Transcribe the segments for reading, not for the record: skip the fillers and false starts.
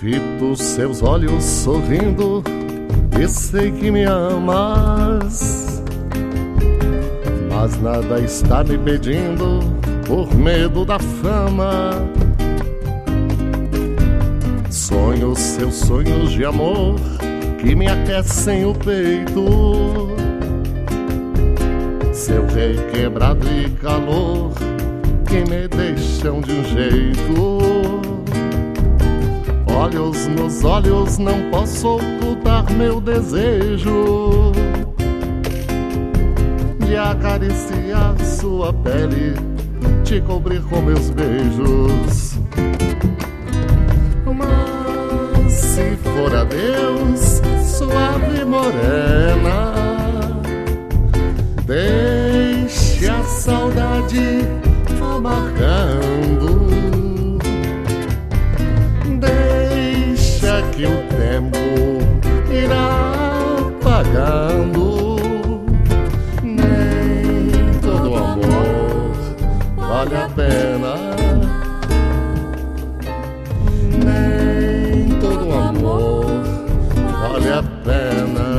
Fito seus olhos sorrindo e sei que me amas, mas nada está me pedindo por medo da fama. Sonho seus sonhos de amor que me aquecem o peito, seu requebrado e calor que me deixam de um jeito. Olhos nos olhos, não posso ocultar meu desejo de acariciar sua pele, te cobrir com meus beijos. Mas se for adeus, suave morena, deixe a saudade amargando, deixa que o tempo irá apagando. Nem todo amor vale a pena, nem todo amor vale a pena.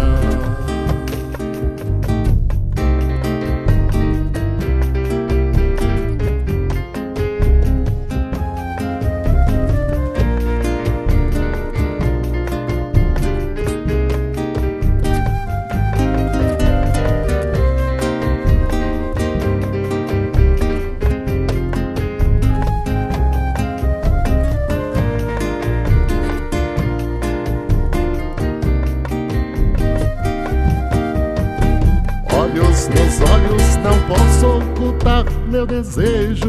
Olhos nos olhos, não posso ocultar meu desejo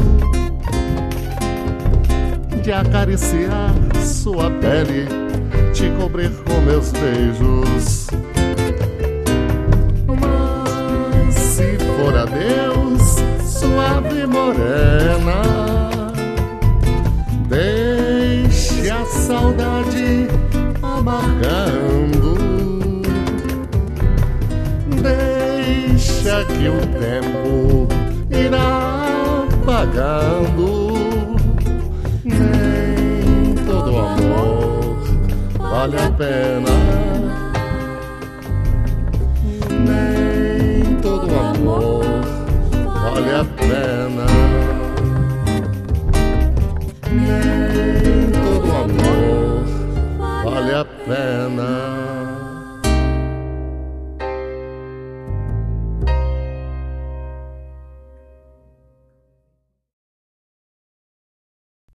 de acariciar sua pele, te cobrir com meus beijos. Mas se for adeus, suave morena, deixe a saudade amargando, deixa que o tempo irá apagando. Nem todo amor vale a pena, nem todo amor vale a pena, nem todo amor vale a pena.